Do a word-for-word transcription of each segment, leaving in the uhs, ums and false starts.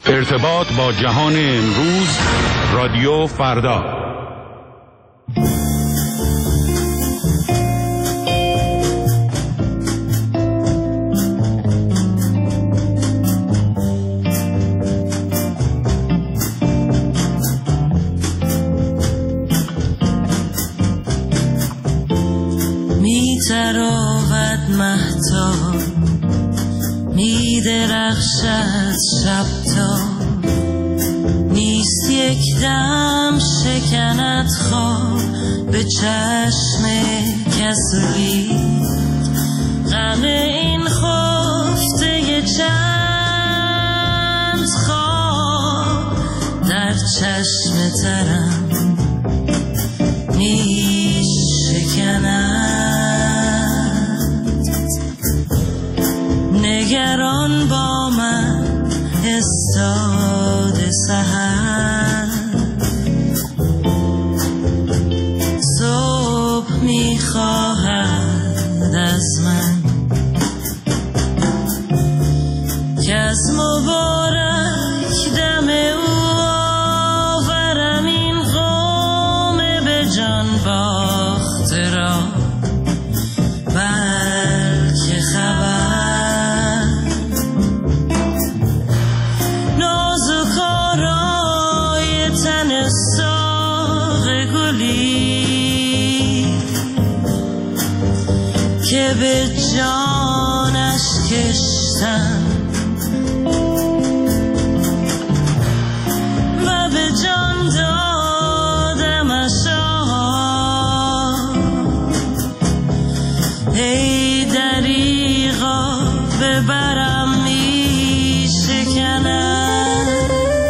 ارتباط با جهان امروز، رادیو فردا. می تراود مهتاب، می درخشد شب تا، نیست یک دم شکند خواب به چشم کسوی، غم این خفته چند خواب در چشم ترم می شکند. نگران با من استاد سحر، صبح میخواهد از من که از مبارک دم او آورم این قوم به جان باخته را، بلکه خبر نازک آرای تن ساق گلی که به جانش کشتم و به جان دادمش. ای دریغا ببرم می شکند.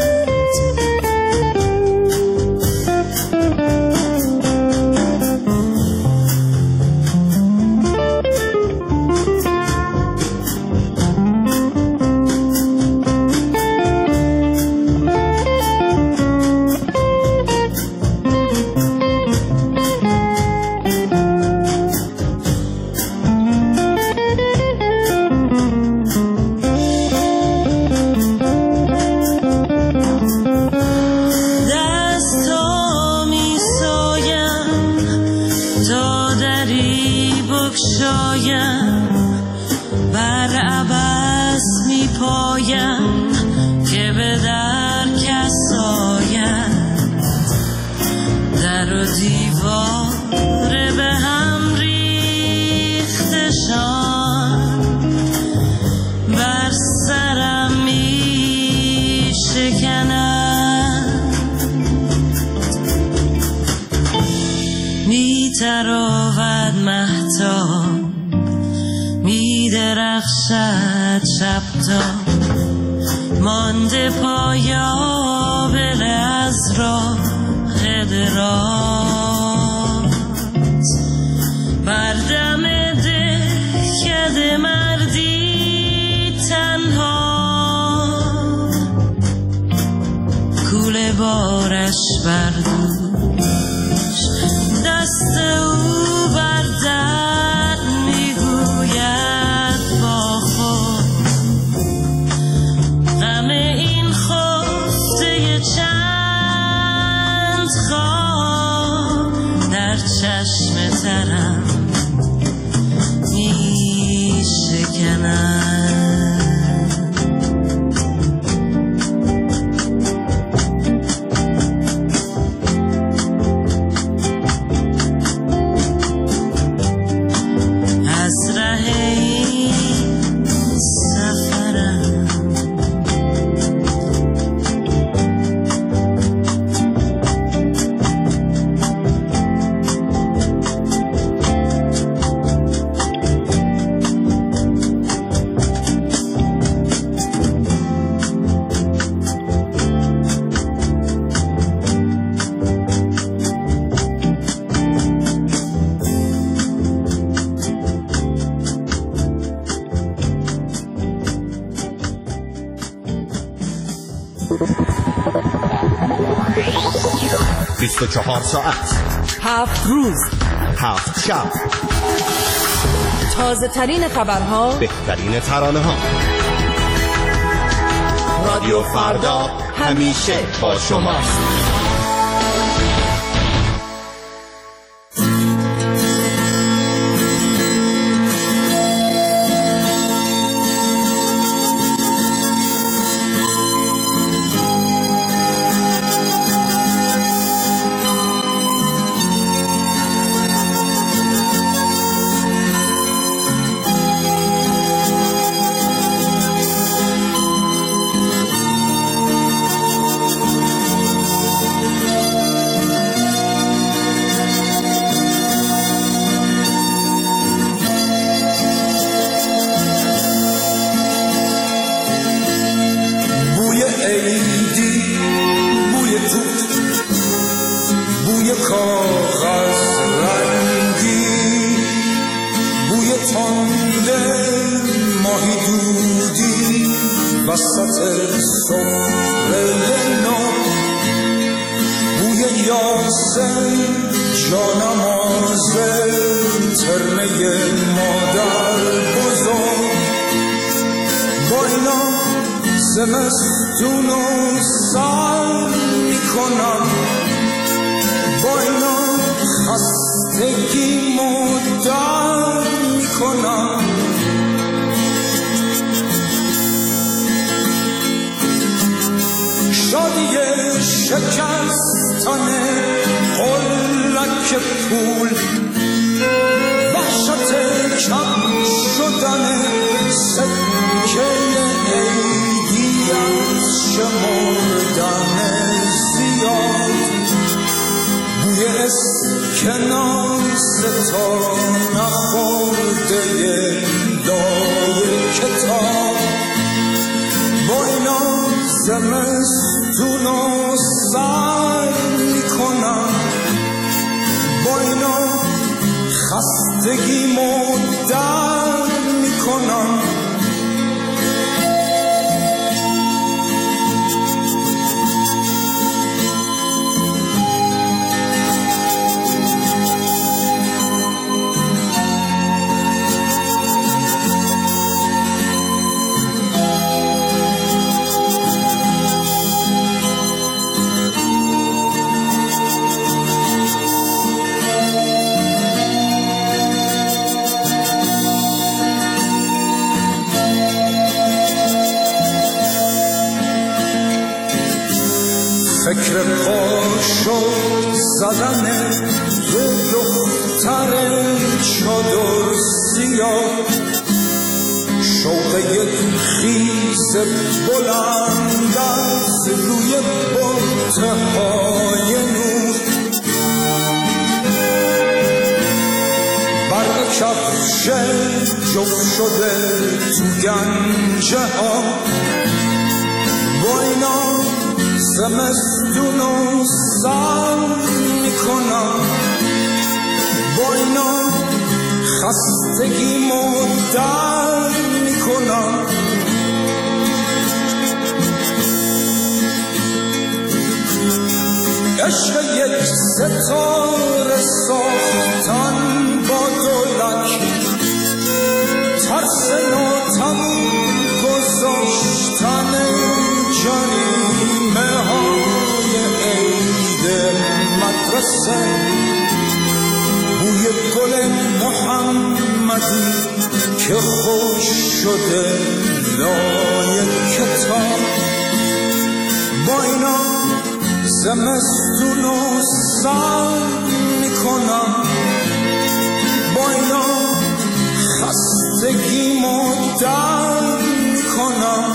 بر عبث می پایم که به در کس آید، در و دیوار به هم ریختشان بر سرم می شکند. می تراود مهتاب، می درخشد شب تا، مانده پایابل از راه دراز، بر دم دهکده مردی تنها، کوله بارش بردوش، دست او بر در میگوید با خود، غم این خفته چند خواب در چشم ترم می شکند. بیست و چهار ساعت، هفت روز، هفت شب، تازه ترین خبرها، بهترین ترانه ها. رادیو فردا همیشه با شماست. زمستون و سر میکنم، با اینا خستگی مدر میکنم. شادی شکستن قلک پول، وحشت کم شدن سکه عیدی از شمردن زیاد، بوی اسکناس تا نخورده لای کتاب. با اینا زمستون و سر میکنم، با اینا خستگی مدر میکنم. فکر قاشق زدن به دختر چادر سیاه، شوق یک خیز بلند از روی بطهای نور، برق کفش جفت شده تو گنجه ها. با اینا زمستون و سر میکنم، با اینا خستگی مدر میکنم. عشق یک ستاره ساختن با دولک، ترس ناتموم گذاشتن جریمه های عید مدرسه، بوی گل محمدی که خوش شده لای کتاب. با اینا زمستون و سر میکنم، با اینا خستگی مدر میکنم.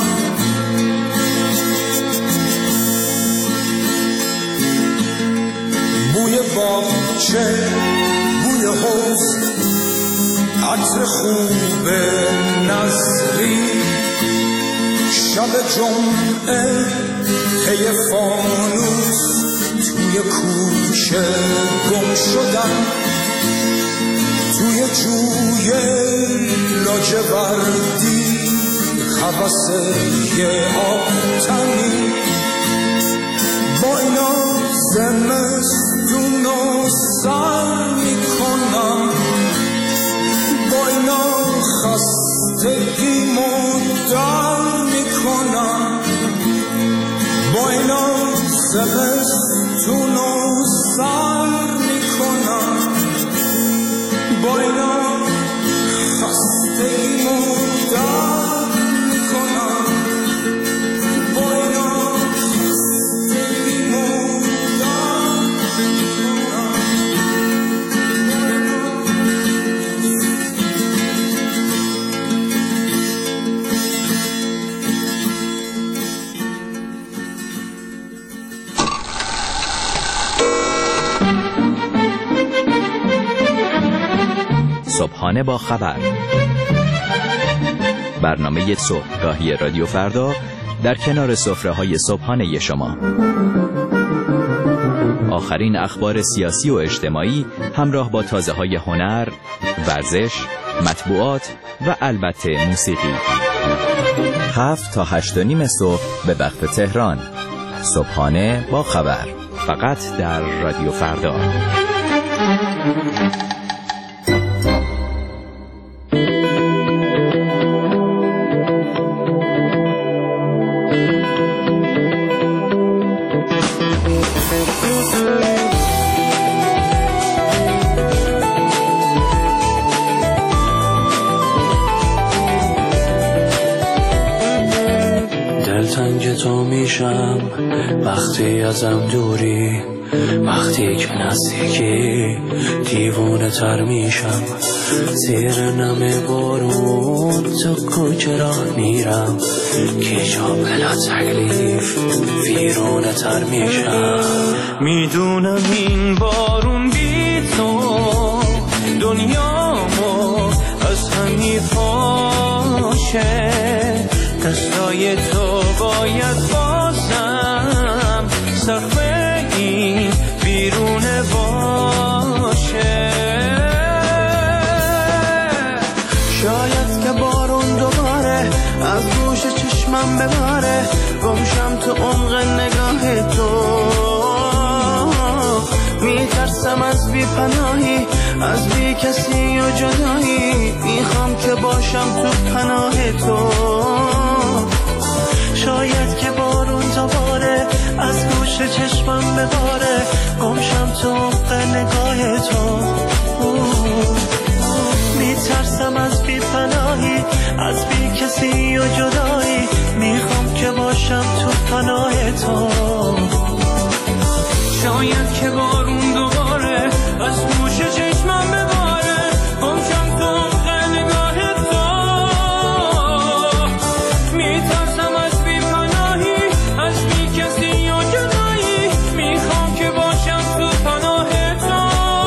بوی باغچه، بوی حوض، عطر خوب نظری، شب جمعه پی فانوس توی کوچه گم شدن، توی جوی لاجوردی هوس یه آبتنی. با اینا زمستون و سر میکنم، با اینا خستگی مدر میکنم. زمستونو سر میکنم با اینا خستگیمو در میکنم با اینا خستگیمو در میکنم. صبحانه با خبر، برنامه صبحگاهی رادیو فردا در کنار سفره‌های صبحانه شما. آخرین اخبار سیاسی و اجتماعی همراه با تازه‌های هنر، ورزش، مطبوعات و البته موسیقی. هفت تا هشت و نیم صبح به وقت تهران. صبحانه با خبر، فقط در رادیو فردا. دلتنگ تو میشم وقتی ازم دوری، وقتی که نزدیکی دیوونه تر میشم. زیر نم بارون تو کوچه راه میرم، که جا بلا تکلیف ویرونه تر میشم. میدونم این بارون بی تو دنیامو از هم میپاشه، دستای تو باید بازم سقف این بیرونه باشه. شاید که بارون دوباره از گوش چشمم بباره، گمشم تو عمق نگاه تو. میترسم از بی پناهی، از بی کسی و جدایی، میخوام که باشم تو پناه تو. شاید که بارون دوباره از گوش چشمم بباره، گمشم تو عمق نگاه تو. میترسم از بی پناهی، از بی کسی و جدایی، میخوام که باشم تو پناه تو. شاید که بارون دوباره از گوش چشمم بباره، گمشم تو عمق نگاه تو. میترسم از بی پناهی، از بی کسی و جدایی، میخوام که باشم تو پناه تو.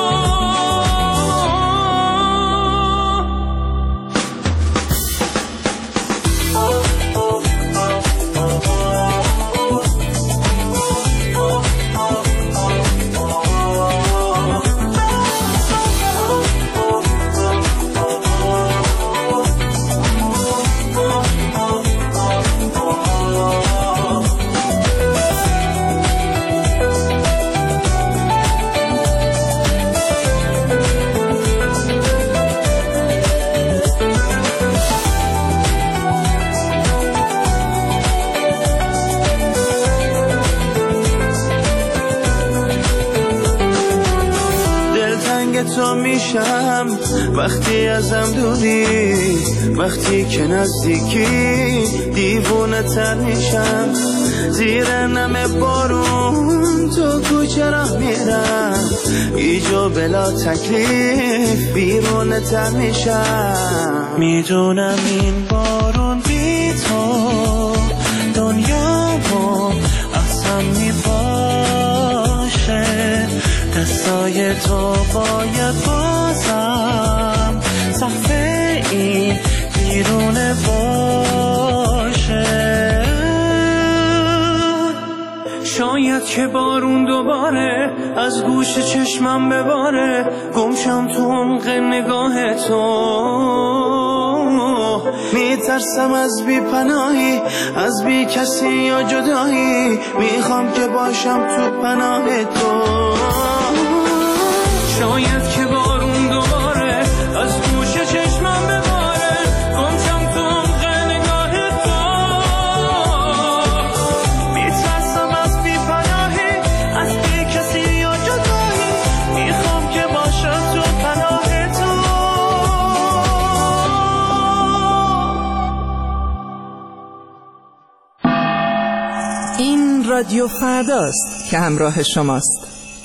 تو میشم وقتی ازم دوری، وقتی که نزدیکی دیوونه تر میشم. زیر نم بارون تو کوچه راه میرم، ایجا بلا تکلیف بیرونه تر میشم. میدونم این بارون بی تو دنیامو اصلا میباشه، دستای تو باید بازم سقف این بیرونه باشه. شاید که بارون دوباره از گوش چشمم بباره، گمشم تو عمق نگاه تو. میترسم از بی پناهی، از بی کسی یا جدایی، میخوام که باشم تو پناه تو. شاید که بارون دوباره از گوش چشمم بباره، گمشم تو عمق نگاه تو. میترسم از بی پناهی، این رادیو فرداست که همراه شماست.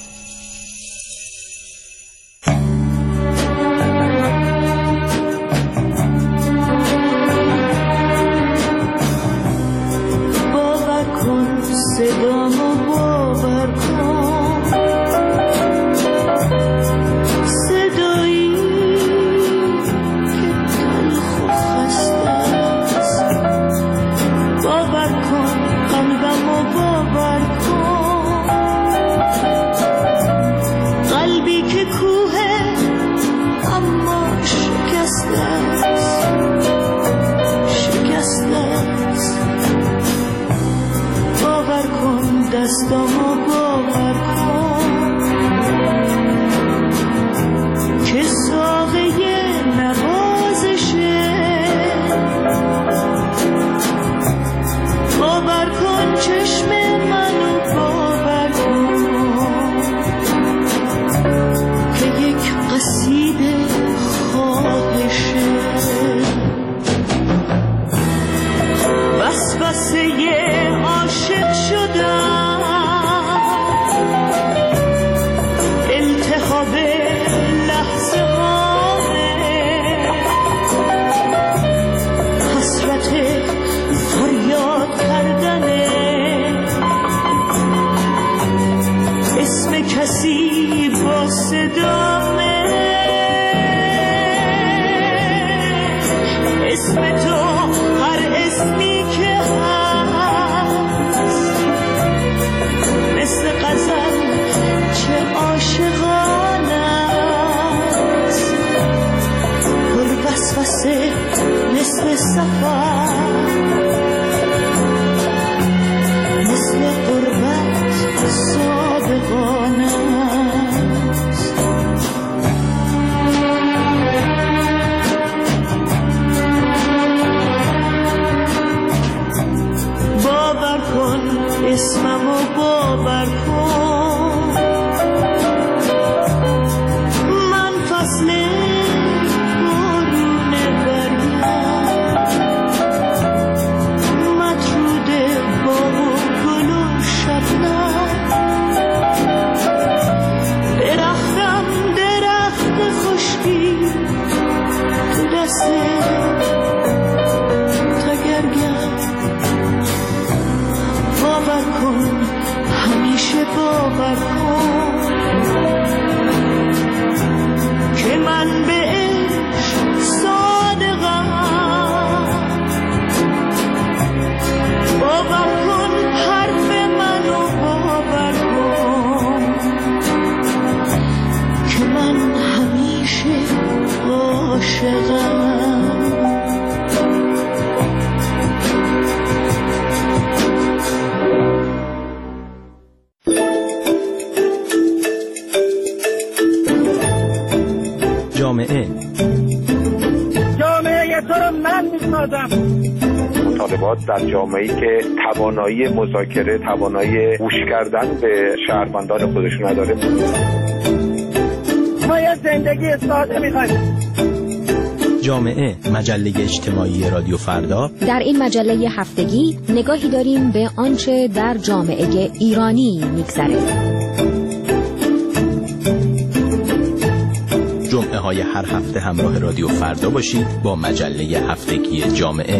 باور کن صدامو باور کن، صدایی که تلخ و خسته است. باور کن قلبمو باور کن، قلبی که کوه اما شکسته است، شکسته است. باور کن دستامو باور کن که ساقه نوازشه. باور کن چشم منو باور کن که یک قصیده خواهشه. وسوسه عاشق شدم، التهاب لحظه هامه، حسرت فریاد کردنه، اسم کسی با صدامه، اسم تو هر اسمی که هست، مثل غزل چه عاشقانه است، پر وسوسه مثل سفر، مثل غربت صادقانه است. باور کن اسممو باور کن، من فصل بارون برگم، مطرود باغ و گل و شبنم، درختم درخت خشکی تو دست تگرگم. باور کن همیشه باور کن که من به عشق صادقم. باور کن حرف منو باور کن که من همیشه عاشقم. جامعه جامعه تو رو من میسازم. مطالبات در جامعه‌ای که توانایی مذاکره، توانایی گوش کردن به شهروندان خودش نداره. ما یه زندگی ساده می‌خوایم. جامعه، مجله اجتماعی رادیو فردا. در این مجله هفتگی نگاهی داریم به آنچه در جامعه ایرانی می‌گذره. جمعه های هر هفته همراه رادیو فردا باشید با مجله هفتگی جامعه.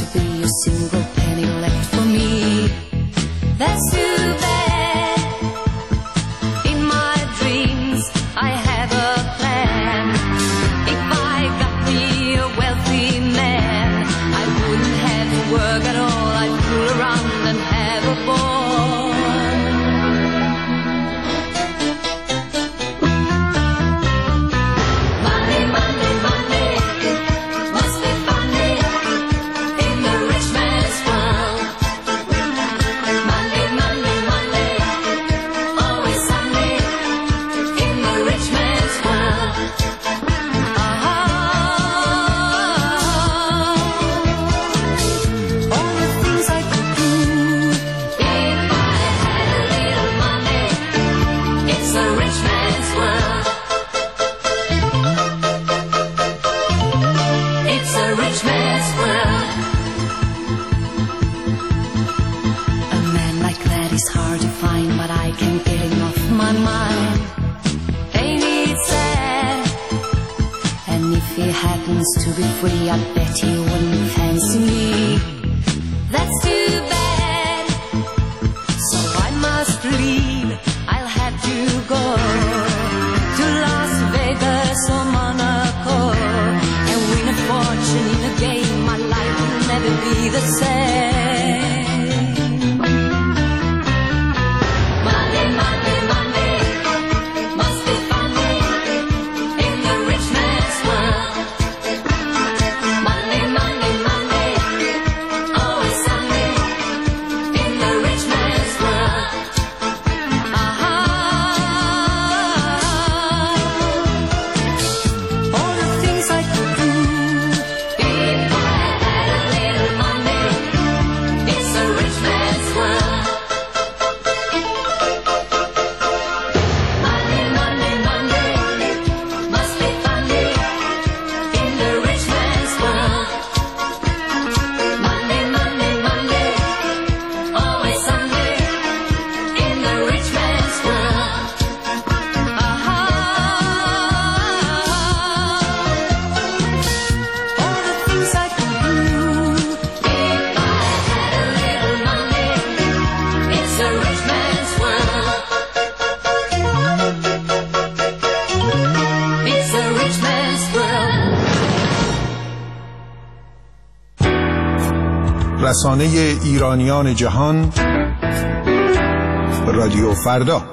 That's too bad. If he happens to be free, I bet he wouldn't fancy me. That's too bad, so I must leave. I'll have to go to Las Vegas or Monaco and win a fortune in a game. My life will never be the same. Monday, Monday, Monday, must be funny in the rich man's world. Monday, Monday, Monday, always Sunday in the rich man's world. Uh-huh. All the things I could do if I had a little Monday. It's a rich man's world. Monday, Monday, Monday, must be funny in the rich man's world. Monday, Monday, Monday, always Sunday in the rich man's world. Uh-huh. All the things I could do if I had a little Monday. It's a rich man's world. It's a rich man's world. رسانه ایرانیان جهان، رادیو فردا.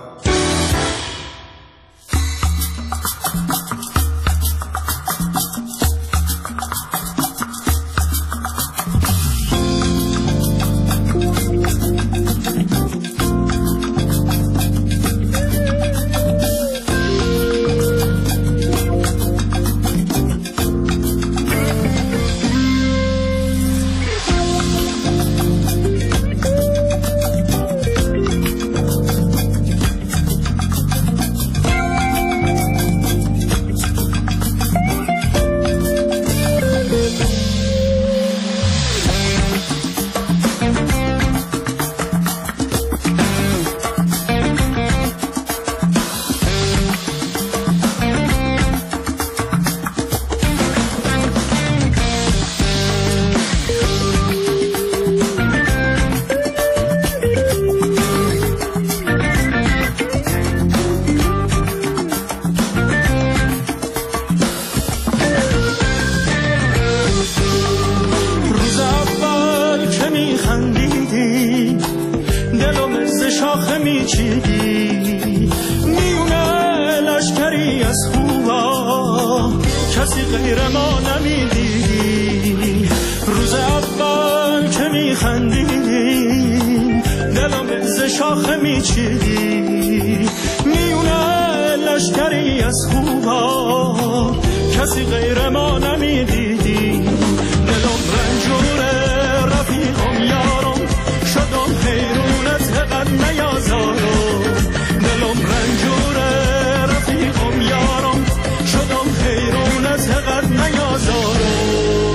روز اول که میخندیدی دلم ز شاخه میچیدی، میونه لشکری از خوبا کسی غیر ما نمیدیدی. روز اول که میخندیدی دلم ز شاخه میچیدی، میونه لشکری از خوبا کسی غیر ما نمیدیدی. دلم رنجوره رفیقم یارم، شدم حیرونت قد نیازارم. دلم رنجوره رفیقم یارم، شدم حیرونت قد نیازارم.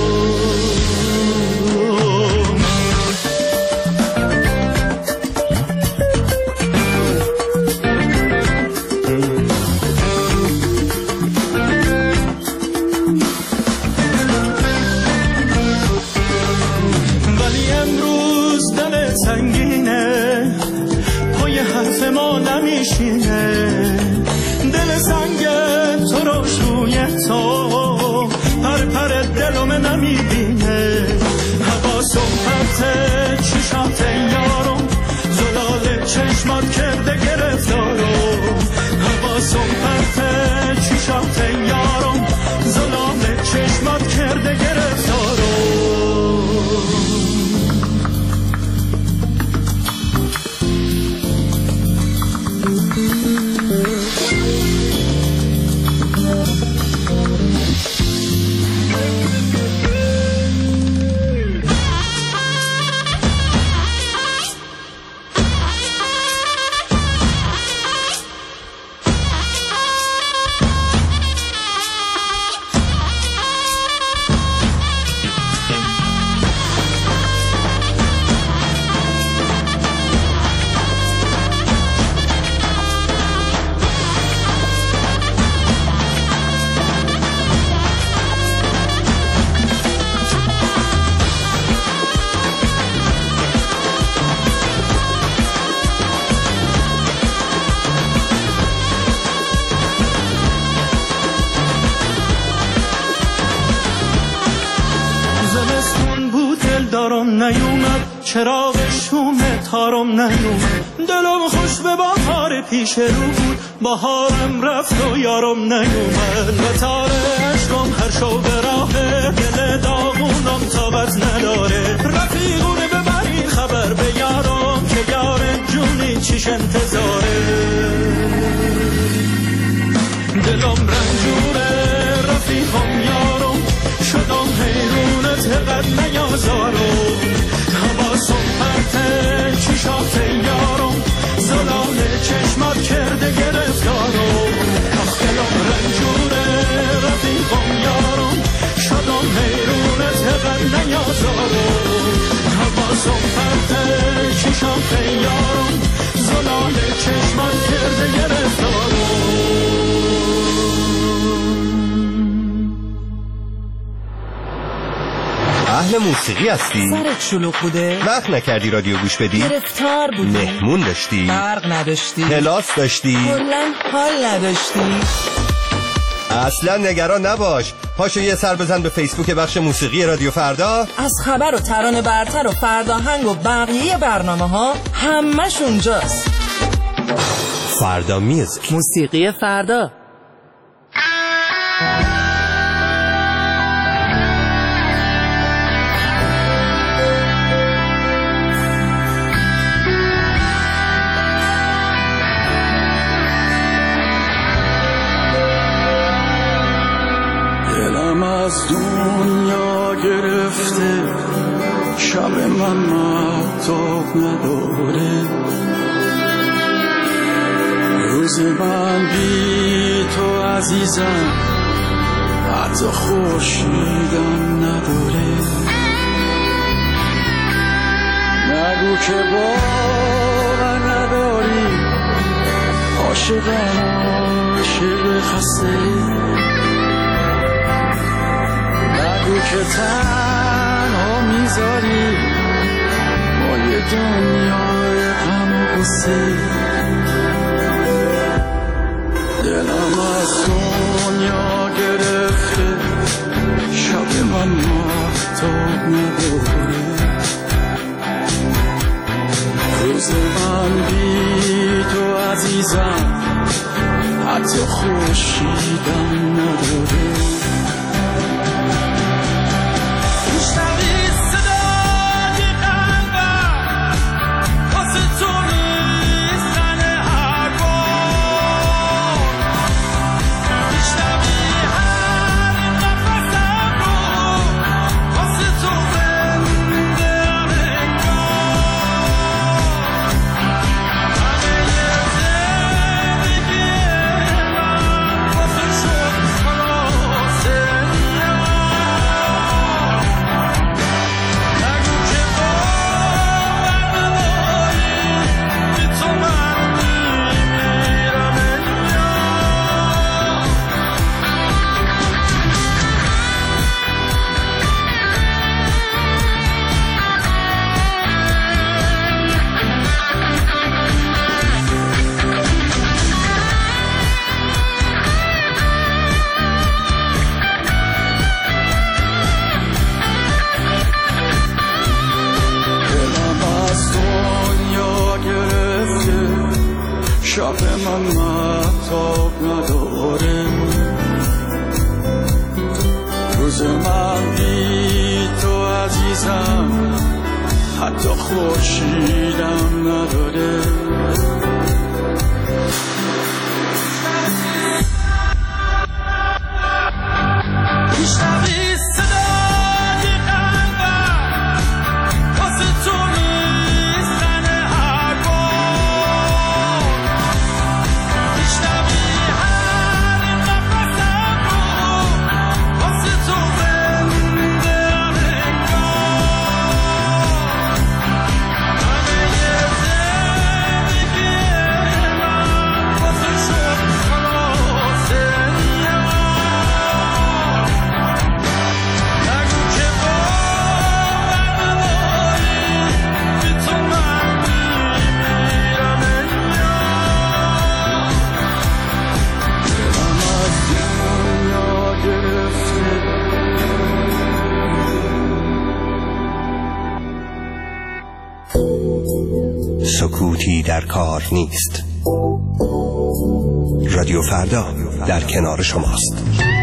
ولی امروز دل سنگینه، پای حرف ما نمیشینه. دل سنگ تو رو شوی تو پر پر دلم نمیبینه. حواسم پرت چشات یارم، زلال چشمات کرده گرفتارم. حواسم پرت چشات یارم، زلال چشمات کرده گرفتارم. یارم نیومد، چراغ شوم تارم نیومد. دلم خوش به بهار پیش رو بود، بهارم رفت و یارم نیومد. و تار عشقم هر شو به راهه، دل داغونم طاقت نداره. رفیقونه ببرین خبر به یارم که یار جونی چیش انتظاره. دلم رنجوره رفیقم یارم، شدم حیرونت قد نیازارم. حواسم پرته چشات یارم، زلال چشمات کرده گرفتارم. آخ دلم رنجوره رفیقم یارم، شدم حیرونت قد نیازارم. حواسم پرته چشات یارم، زلال چشمات کرده گرفتارم. اهل موسیقی هستی؟ سرت شلوغ بوده؟ وقت نکردی رادیو گوش بدی؟ گرفتار بودی؟ مهمون داشتی؟ برق نداشتی؟ کلاس داشتی؟ کلاً حال نداشتی؟ اصلا نگران نباش، پاشو یه سر بزن به فیسبوک بخش موسیقی رادیو فردا. از خبر و ترانه برتر و فرداهنگ و بقیه برنامه ها همش اونجاست. فردا میوزیک، موسیقی فردا. از دنیا گرفته، شب من مهتاب نداره. روز من بی تو عزیزم، حتی خورشیدم نداره. نگو که باور نداری، عاشقم عاشق خسته. نگو که تنها میذاری با یه دنیای غم و غصه. دلم از دنیا گرفته، شب من مهتاب نداره. روز من بی تو عزیزم، حتی خورشیدم نداره. شب من مهتاب نداره. روز من بی تو عزیزم، حتی خورشیدم نداره. در کار نیست. رادیو فردا در کنار شماست.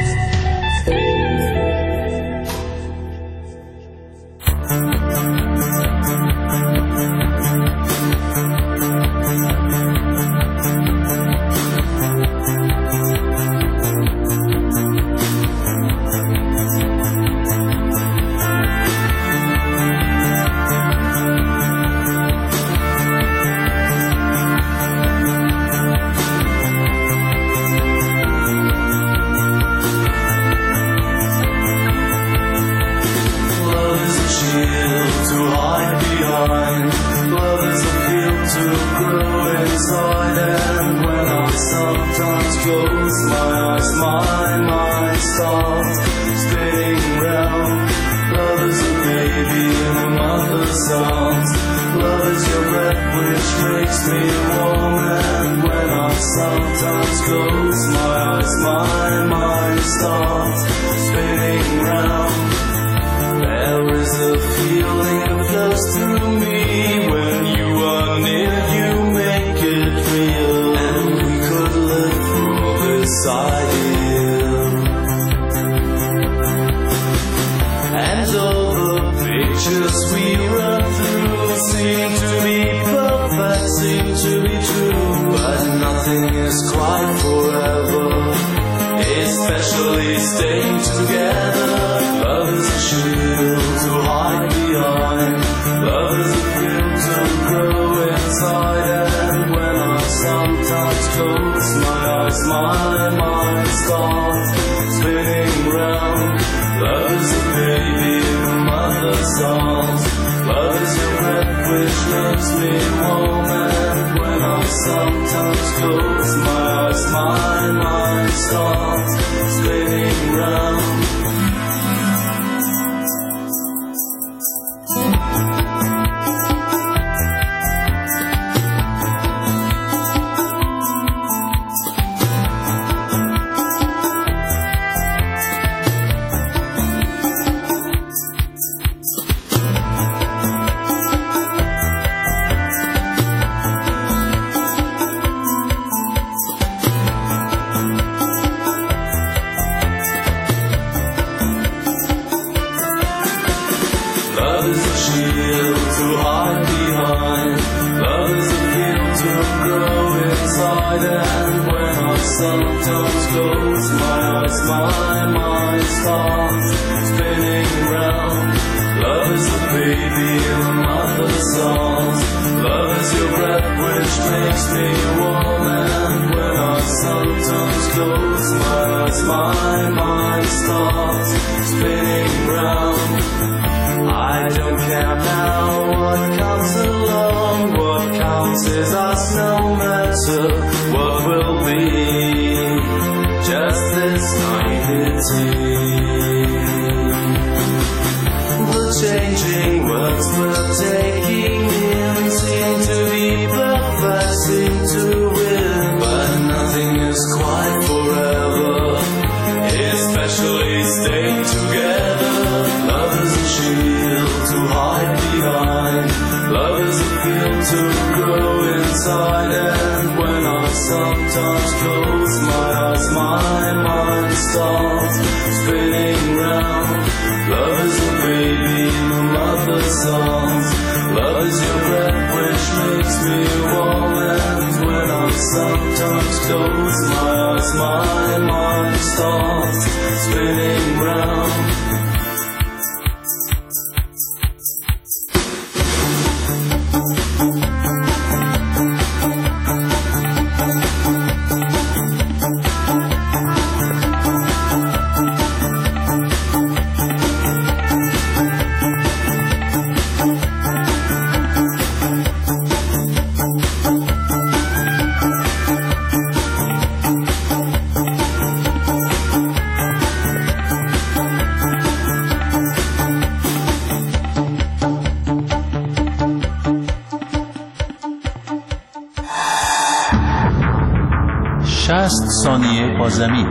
شصت ثانیه با زمین.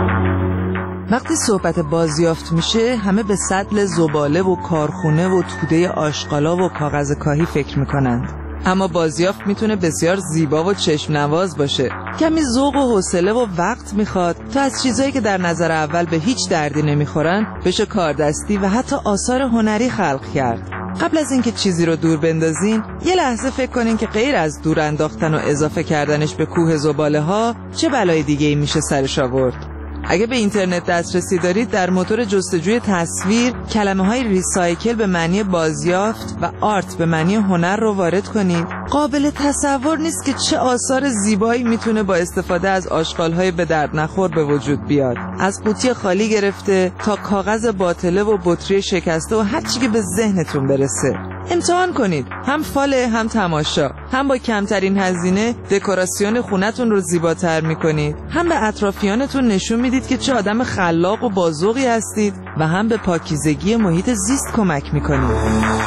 وقتی صحبت بازیافت میشه همه به سطل زباله و کارخونه و توده آشغالا و کاغذ کاهی فکر میکنند. اما بازیافت میتونه بسیار زیبا و چشم نواز باشه. کمی ذوق و حوصله و وقت میخواد تا از چیزایی که در نظر اول به هیچ دردی نمیخورن بشه کاردستی و حتی آثار هنری خلق کرد. قبل از اینکه چیزی رو دور بندازین یه لحظه فکر کنین که غیر از دور انداختن و اضافه کردنش به کوه زباله ها چه بلای دیگه ای میشه سرش آورد. اگه به اینترنت دسترسی دارید در موتور جستجوی تصویر کلمه های ریسایکل به معنی بازیافت و آرت به معنی هنر رو وارد کنید. قابل تصور نیست که چه آثار زیبایی میتونه با استفاده از آشغال های به درد نخور به وجود بیاد. از قوطی خالی گرفته تا کاغذ باطله و بطری شکسته و هر چی که به ذهنتون برسه. امتحان کنید، هم فاله هم تماشا، هم با کمترین هزینه دکوراسیون خونتون رو زیباتر میکنید، هم به اطرافیانتون نشون میدید که چه آدم خلاق و بازوقی هستید و هم به پاکیزگی محیط زیست کمک میکنید.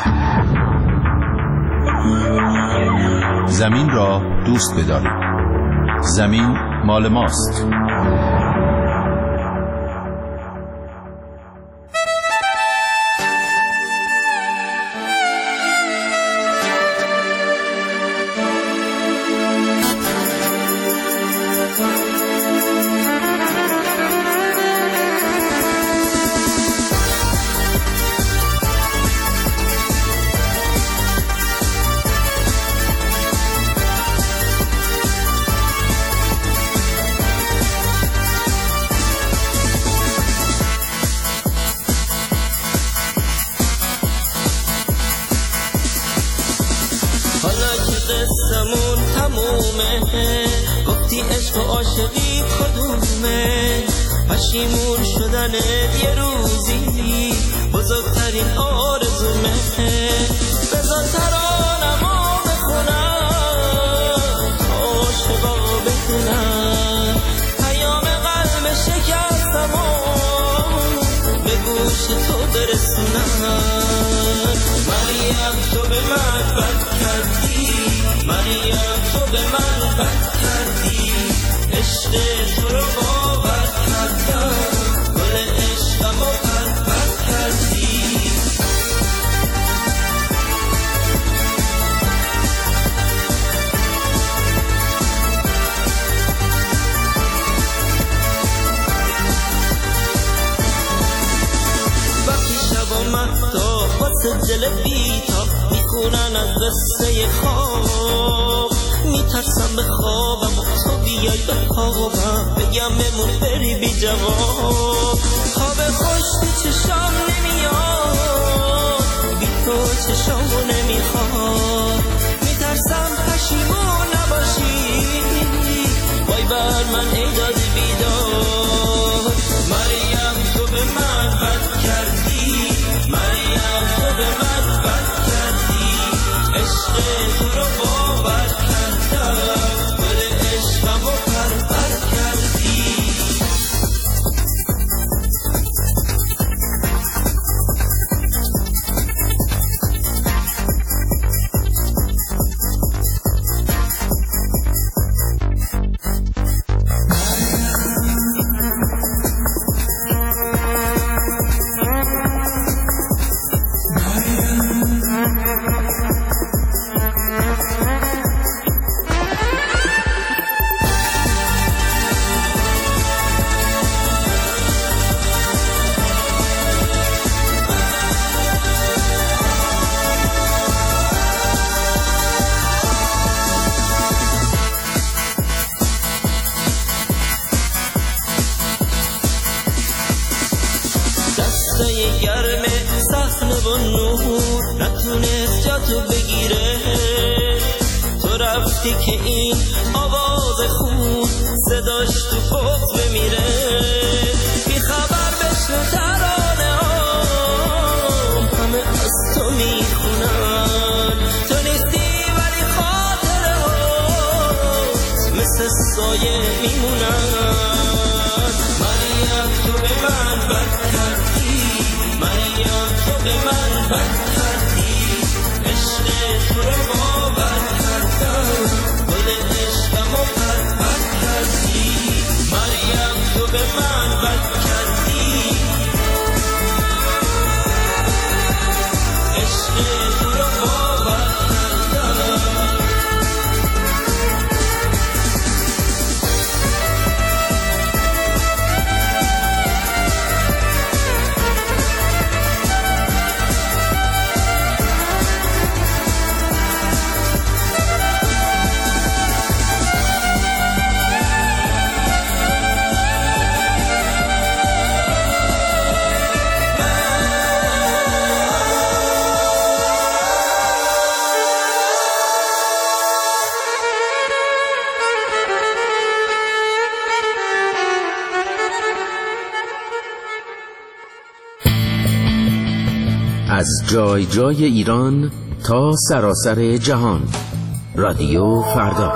زمین را دوست بدارید. زمین مال ماست. قصه‌مون تمومه، گفتی عشق و عاشقی کدومه، پشیمون شدن یه روزی بزرگترین آرزومه. بذار ترانمو بخونم عاشقا بدونم، پیام قلب شکستمو به گوش تو برسونم. مریم تو به من بد کردی، مریم تو به من بد کردی، عشق تو رو باور کردم، گل عشقمو پرپر کردی. وقتی شب و مهتا واسه دل بیتا میخونن از قصه خواب، میترسم به خوابم و تو بیای به خوابم، بگم بمون بری بی جواب. خواب خوش تو چشام نمیاد، بی تو چشامو نمیخواد، میترسم پشیمون نباشی، وای بر من ای داد بیداد. مریم تو به من بد کردی، مریم تو به من بد کردی، عشق تو رو باور کردم، گل عشقمو پرپر کردی. دسته گرم صحنه و نور نتونست جاتو بگیره، تو رفتی که این آواز خون صداش تو پخت بمیره. بی خبر بشنو ترانه هم همه از تو میخونن، تو نیستی ولی خاطره هات مثل سایه میمونن. مریم تو به من بد کردی، مریم تو به من بد کردی، عشق تو رو باور کردم، گل عشقمو پرپر کردی. مریم تو به من بد کردی، عشق تو رو باور کردم، از جای جای ایران تا سراسر جهان. رادیو فردا.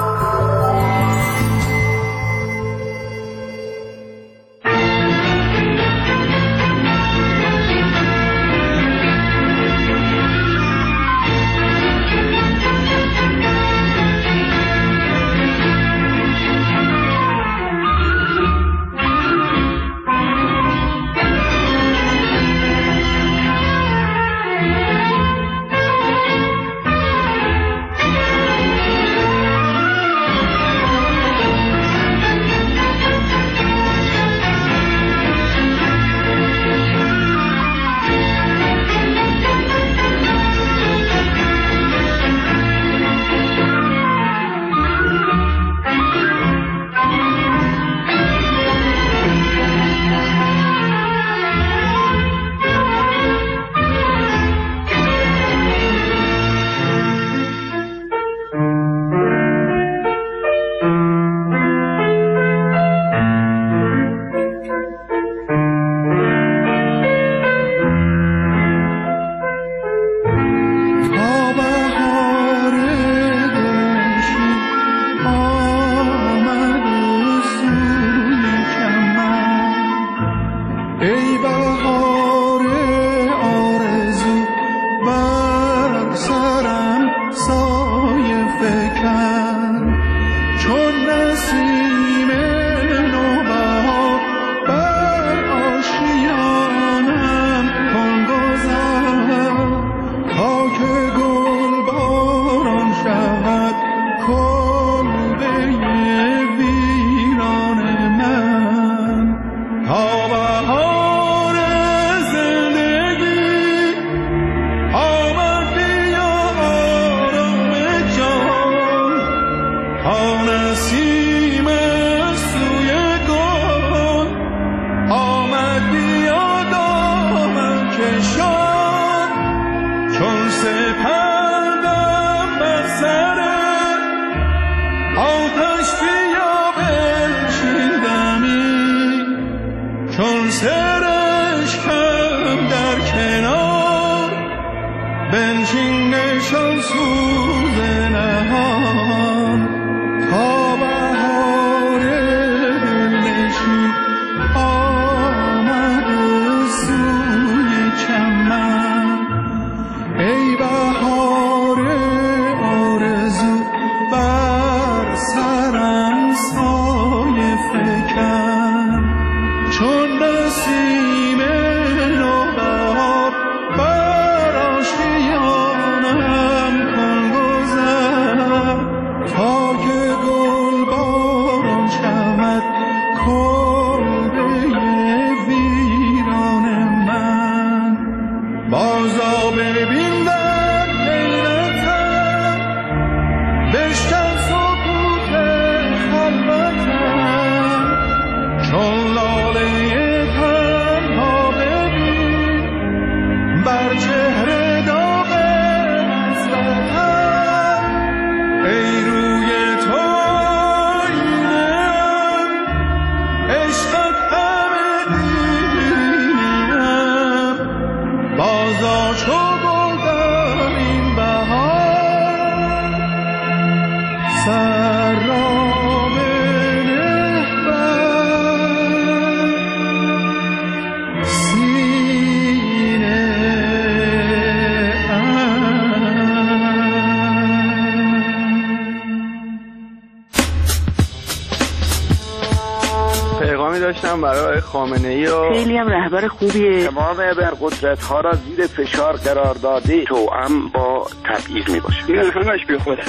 برای خامنه‌ای و خیلی هم رهبر خوبیه. تمام ابرقدرت ها را زیر فشار قرار داده توأم با تبعیض میباشه. این همش بی خوده.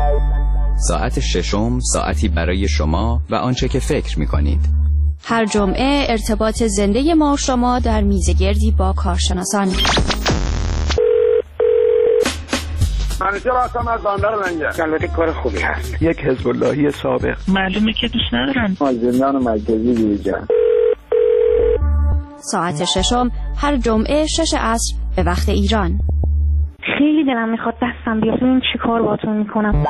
ساعت ششم ساعتی برای شما و آنچه که فکر میکنید. هر جمعه ارتباط زنده ما و شما در میزگردی با کارشناسان. منیجر هستم از بندر لنگر. البته کار خوبی هست. یک حزب اللهی سابق. معلومه که دوست ندارن. زندان مرکزی دیجا. ساعت ششم هر جمعه شش عصر به وقت ایران. خیلی دلم میخواد دستم بیاد ببینم چی کار باهاتون میکنم.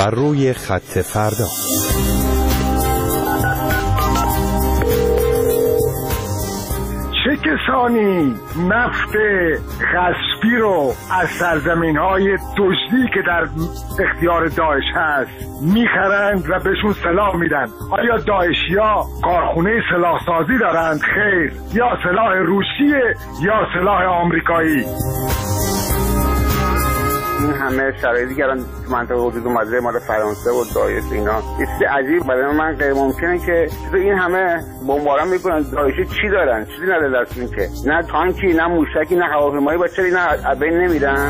بر روی خط فردا. چه کسانی نفت غصبی رو از سرزمین‌های دزدی که در اختیار داعش هست میخرند و بهشون سلاح میدن؟ آیا داعشیا کارخونه سلاحسازی دارند؟ خیر. یا سلاح روسیه یا سلاح آمریکایی. این همه شرایطی که الان تو منطقه حدود اومده مال فرانسه و داعش اینا چیزی عجیب برای من غیر ممکنه که این همه بمباران میکنن. داعشی چی دارن؟ چیزی نداره دستشون که نه تانکی نه موشکی نه هواپیمایی، با چرا اینا از بین نمیرن؟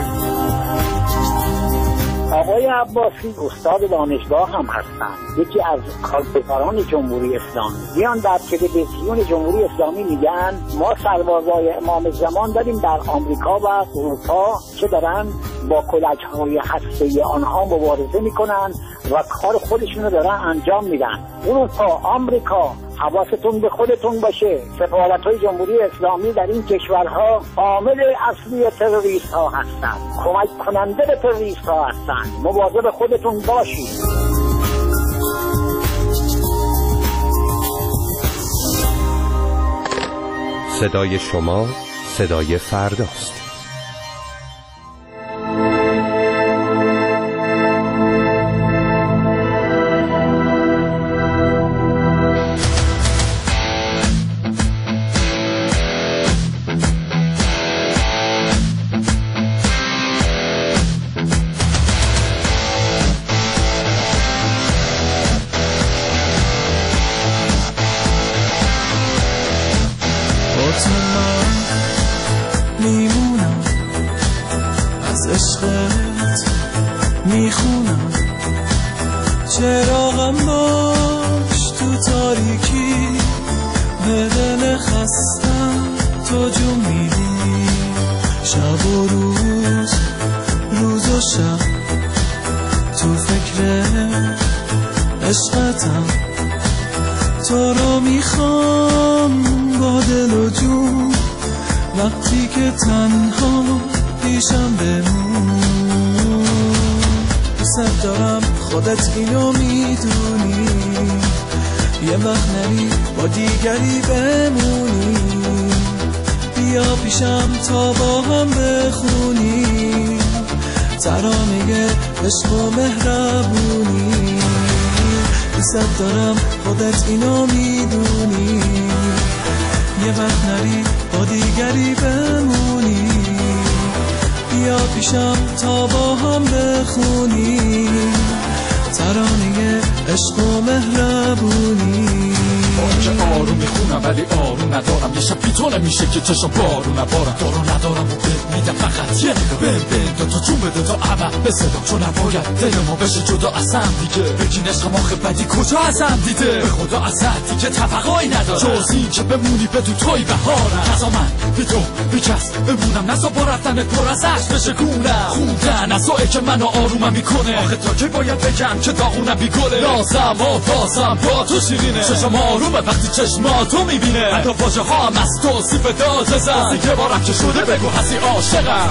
آقای عباسی استاد دانشگاه هم هستن، یکی از کارگزاران جمهوری اسلامی. میان در تلویزیون جمهوری اسلامی میگن ما سربازای امام زمان داریم در آمریکا و اروپا که دارن با کلچهای هسته‌ای آنها مبارزه میکنن و کار خودشون رو دارن انجام میدن. اروپا، آمریکا، حواستون به خودتون باشه. سفارت‌های جمهوری اسلامی در این کشورها عامل اصلی تروریست ها هستند، کمک کننده به تروریست ها هستند. مواظب خودتون باشید. صدای شما صدای فرداست. میخونم چراغم باش تو تاریکی، به دل خستم تو جون میدی. شب و روز، روز و شب تو فکر عشقتم، تو رو میخوام با دل و جون. وقتی که تنها پیشم بمون، دوست دارم خودت اینو میدونی، یه وقت نری با دیگری بمونی. بیا پیشم تا با هم بخونی ترانه عشق و مهربونی. دوست دارم خودت اینو میدونی، یه وقت نری با دیگری بمونی. بیا پیشم تا با هم بخونی ترانه عشق و مهربونی. آنچه آروم میخونم ولی آروم ندارم، یه شب بیتونه میشه که چشم بارو نبارم. دارو ندارم و بهت میدم فقط یه نگاه بین بین تا تو جون بده تا عمل بسدم، چون نباید دل ما بشه جدا از هم دیگه. بگین عشق ما خبتی کجا از هم دیده، به خدا از دیگه توقعی نداره جز این که بمونی بدون توی بهارم. نزا من بی تو بی کس بمونم، نزا با رفتنت پر از عشق بشه گونم. خوندن نزایی که منو آرومم میکنه، آخه تا که باید بگم که داغونم بی گله. لازم و بازم با تو شیرینه، چشم آرومه وقتی چشماتو میبینه. حتی واژه ها هم از توصیف داده زن، بازی یه بارم که شده بگو هستی عاشقم.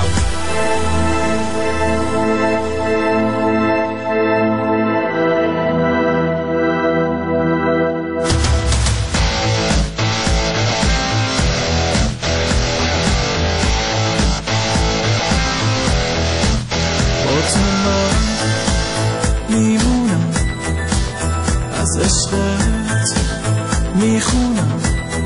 میمونم از عشقت، میخونم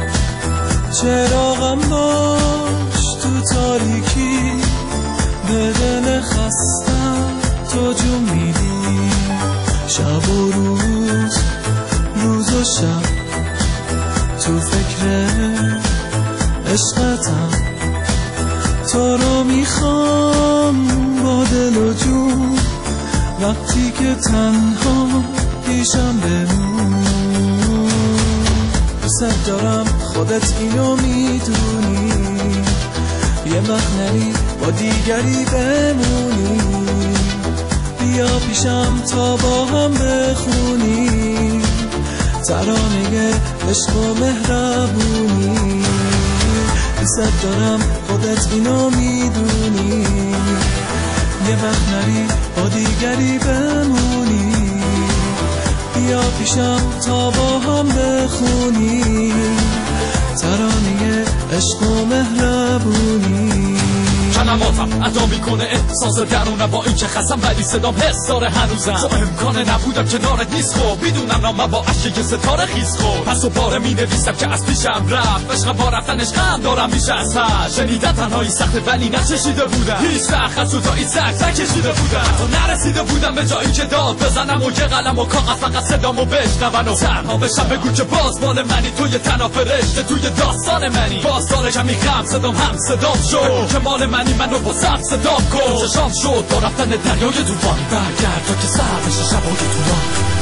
چراغم باش تو تاریکی، به دل خستم تو جون میدی. شب و روز، روز و شب تو فکر عشقتم، تو رو میخوام با دل و جون. وقتی که تنها پیشم بمون، دوست دارم خودت اینو میدونی، یه وقت نری با دیگری بمونی. بیا پیشم تا با هم بخونی ترانه عشق و مهربونی. دوست دارم خودت اینو میدونی، یه وقت نری با دیگری بمونی، بیا پیشم تا با هم بخونی ترانه عشق و مهربونی. کلماتم ادا میکنه احساس درونه با این که خستم ولی صدام حس داره هنوزم. تو امکانه نبودم کنارت نیست خب میدونم نامم با عشق یه ستاره خیز خب پس و باره می نویسم که از پیشم رفت عشق با رفتنش غم دارم میشه از هر شنیدن تنهایی سخته ولی نچشیده بودم هیچ وقت از تو تا این زک نکشیده بودم حتی نرسیده بودم به جایی که داد بزنم و یه قلم و کاغذ فقط صدامو بشنون و تنها بشم بگو که باز مال منی توی تنها فرشته توی داستان منی باز داره کمی غم صدام هم صدام شد که مال منی منو با سب صدام کن چشام شد با رفتن دریای طوفان برگرد تا که سر بشه شبای طوفان.